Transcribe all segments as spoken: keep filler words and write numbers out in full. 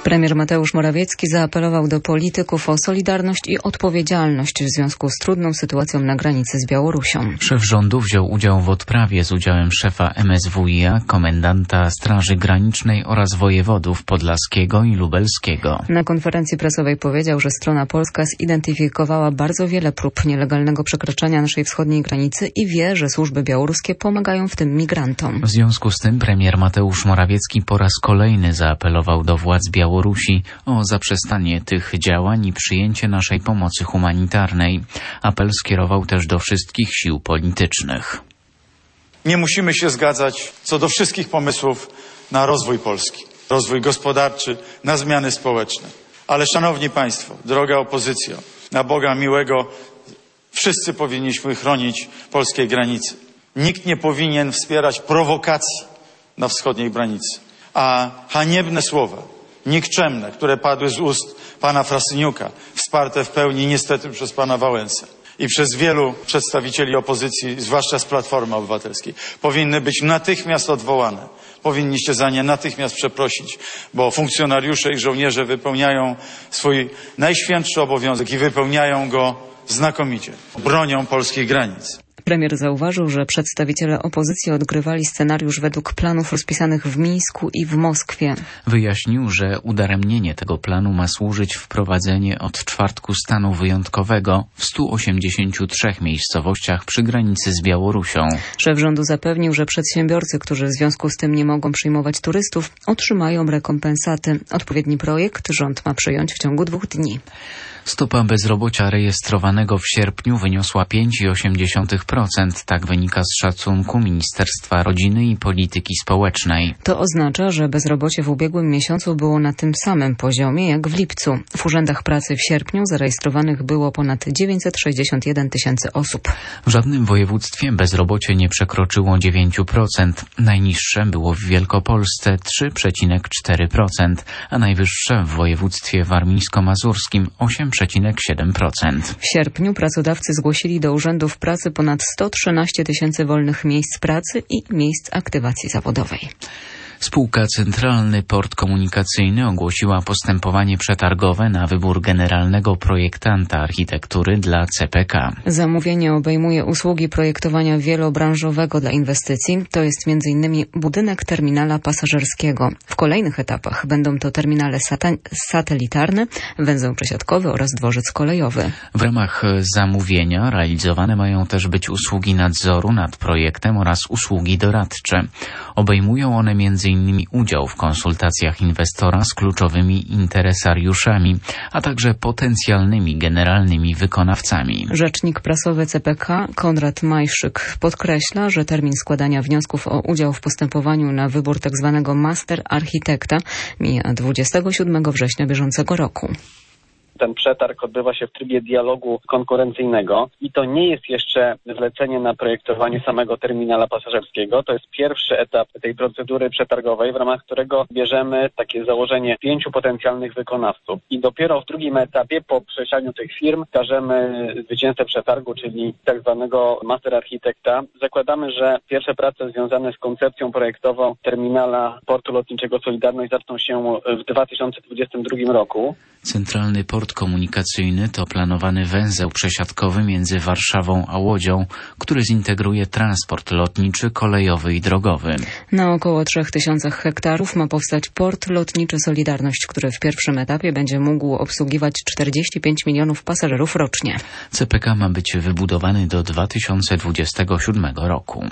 Premier Mateusz Morawiecki zaapelował do polityków o solidarność i odpowiedzialność w związku z trudną sytuacją na granicy z Białorusią. Szef rządu wziął udział w odprawie z udziałem szefa M S W i A, komendanta Straży Granicznej oraz wojewodów podlaskiego i lubelskiego. Na konferencji prasowej powiedział, że strona polska zidentyfikowała bardzo wiele prób nielegalnego przekraczania naszej wschodniej granicy i wie, że służby białoruskie pomagają w tym migrantom. W związku z tym premier Mateusz Morawiecki po raz kolejny zaapelował do władz Białorusi o zaprzestanie tych działań i przyjęcie naszej pomocy humanitarnej. Apel skierował też do wszystkich sił politycznych. Nie musimy się zgadzać co do wszystkich pomysłów na rozwój Polski, rozwój gospodarczy, na zmiany społeczne. Ale szanowni państwo, droga opozycjo, na Boga miłego, wszyscy powinniśmy chronić polskie granice. Nikt nie powinien wspierać prowokacji na wschodniej granicy. A haniebne słowa, nikczemne, które padły z ust pana Frasyniuka, wsparte w pełni niestety przez pana Wałęsę i przez wielu przedstawicieli opozycji, zwłaszcza z Platformy Obywatelskiej, powinny być natychmiast odwołane. Powinniście za nie natychmiast przeprosić, bo funkcjonariusze i żołnierze wypełniają swój najświętszy obowiązek i wypełniają go znakomicie. Bronią polskich granic. Premier zauważył, że przedstawiciele opozycji odgrywali scenariusz według planów rozpisanych w Mińsku i w Moskwie. Wyjaśnił, że udaremnienie tego planu ma służyć wprowadzenie od czwartku stanu wyjątkowego w stu osiemdziesięciu trzech miejscowościach przy granicy z Białorusią. Szef rządu zapewnił, że przedsiębiorcy, którzy w związku z tym nie mogą przyjmować turystów, otrzymają rekompensaty. Odpowiedni projekt rząd ma przyjąć w ciągu dwóch dni. Stopa bezrobocia rejestrowanego w sierpniu wyniosła pięć przecinek osiem procent. Tak wynika z szacunku Ministerstwa Rodziny i Polityki Społecznej. To oznacza, że bezrobocie w ubiegłym miesiącu było na tym samym poziomie jak w lipcu. W urzędach pracy w sierpniu zarejestrowanych było ponad dziewięćset sześćdziesiąt jeden tysięcy osób. W żadnym województwie bezrobocie nie przekroczyło dziewięć procent. Najniższe było w Wielkopolsce trzy przecinek cztery procent, a najwyższe w województwie warmińsko-mazurskim osiem przecinek siedem procent. W sierpniu pracodawcy zgłosili do urzędów pracy ponad sto trzynaście tysięcy wolnych miejsc pracy i miejsc aktywacji zawodowej. Spółka Centralny Port Komunikacyjny ogłosiła postępowanie przetargowe na wybór generalnego projektanta architektury dla C P K. Zamówienie obejmuje usługi projektowania wielobranżowego dla inwestycji. To jest między innymi budynek terminala pasażerskiego. W kolejnych etapach będą to terminale sata- satelitarne, węzeł przesiadkowy oraz dworzec kolejowy. W ramach zamówienia realizowane mają też być usługi nadzoru nad projektem oraz usługi doradcze. Obejmują one między innymi udział w konsultacjach inwestora z kluczowymi interesariuszami, a także potencjalnymi generalnymi wykonawcami. Rzecznik prasowy C P K Konrad Majszyk podkreśla, że termin składania wniosków o udział w postępowaniu na wybór tzw. master architekta mija dwudziestego siódmego września bieżącego roku. Ten przetarg odbywa się w trybie dialogu konkurencyjnego i to nie jest jeszcze zlecenie na projektowanie samego terminala pasażerskiego. To jest pierwszy etap tej procedury przetargowej, w ramach którego bierzemy takie założenie pięciu potencjalnych wykonawców. I dopiero w drugim etapie, po przesianiu tych firm, każemy zwycięzcę przetargu, czyli tak zwanego master architekta. Zakładamy, że pierwsze prace związane z koncepcją projektową terminala portu lotniczego Solidarność zaczną się w dwa tysiące dwudziestym drugim roku. Centralny Port Komunikacyjny to planowany węzeł przesiadkowy między Warszawą a Łodzią, który zintegruje transport lotniczy, kolejowy i drogowy. Na około trzech tysiącach hektarów ma powstać port lotniczy Solidarność, który w pierwszym etapie będzie mógł obsługiwać czterdzieści pięć milionów pasażerów rocznie. C P K ma być wybudowany do dwa tysiące dwudziestego siódmego roku.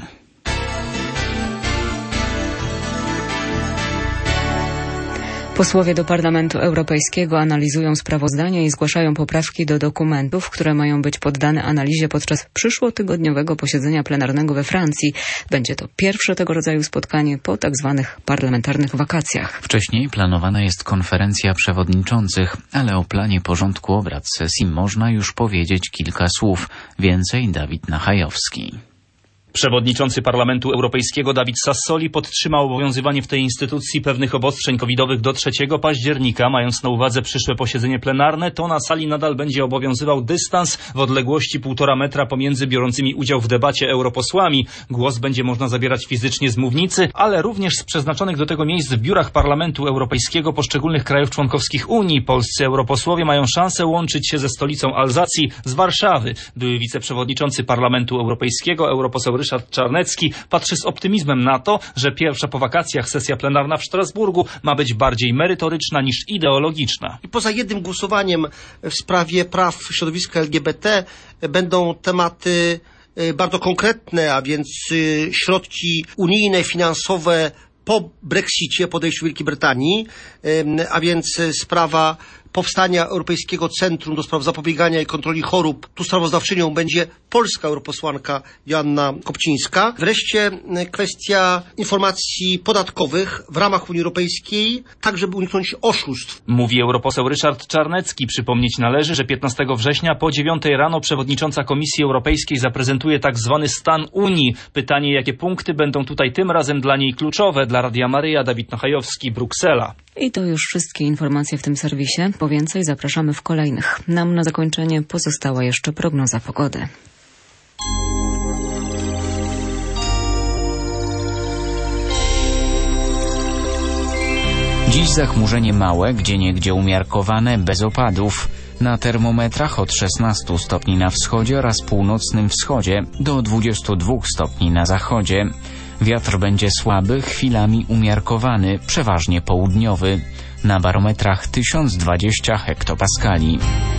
Posłowie do Parlamentu Europejskiego analizują sprawozdania i zgłaszają poprawki do dokumentów, które mają być poddane analizie podczas przyszłotygodniowego posiedzenia plenarnego we Francji. Będzie to pierwsze tego rodzaju spotkanie po tak zwanych parlamentarnych wakacjach. Wcześniej planowana jest konferencja przewodniczących, ale o planie porządku obrad sesji można już powiedzieć kilka słów. Więcej Dawid Nachajowski. Przewodniczący Parlamentu Europejskiego David Sassoli podtrzymał obowiązywanie w tej instytucji pewnych obostrzeń covidowych do trzeciego października. Mając na uwadze przyszłe posiedzenie plenarne, to na sali nadal będzie obowiązywał dystans w odległości półtora metra pomiędzy biorącymi udział w debacie europosłami. Głos będzie można zabierać fizycznie z mównicy, ale również z przeznaczonych do tego miejsc w biurach Parlamentu Europejskiego poszczególnych krajów członkowskich Unii. Polscy europosłowie mają szansę łączyć się ze stolicą Alzacji z Warszawy. Były wiceprzewodniczący Parlamentu Europejskiego, europoseł Ryszard Czarnecki patrzy z optymizmem na to, że pierwsza po wakacjach sesja plenarna w Strasburgu ma być bardziej merytoryczna niż ideologiczna. I poza jednym głosowaniem w sprawie praw środowiska L G B T będą tematy bardzo konkretne, a więc środki unijne, finansowe po Brexicie, po odejściu Wielkiej Brytanii, a więc sprawa powstania Europejskiego Centrum do Spraw Zapobiegania i Kontroli Chorób. Tu sprawozdawczynią będzie polska europosłanka Joanna Kopcińska. Wreszcie kwestia informacji podatkowych w ramach Unii Europejskiej, tak żeby uniknąć oszustw. Mówi europoseł Ryszard Czarnecki. Przypomnieć należy, że piętnastego września po dziewiątej rano przewodnicząca Komisji Europejskiej zaprezentuje tak zwany stan Unii. Pytanie, jakie punkty będą tutaj tym razem dla niej kluczowe. Dla Radia Maryja, Dawid Nachajowski, Bruksela. I to już wszystkie informacje w tym serwisie. Po więcej zapraszamy w kolejnych. Nam na zakończenie pozostała jeszcze prognoza pogody. Dziś zachmurzenie małe, gdzieniegdzie umiarkowane, bez opadów. Na termometrach od szesnastu stopni na wschodzie oraz północnym wschodzie do dwudziestu dwóch stopni na zachodzie. Wiatr będzie słaby, chwilami umiarkowany, przeważnie południowy. Na barometrach tysiąc dwadzieścia hektopaskali.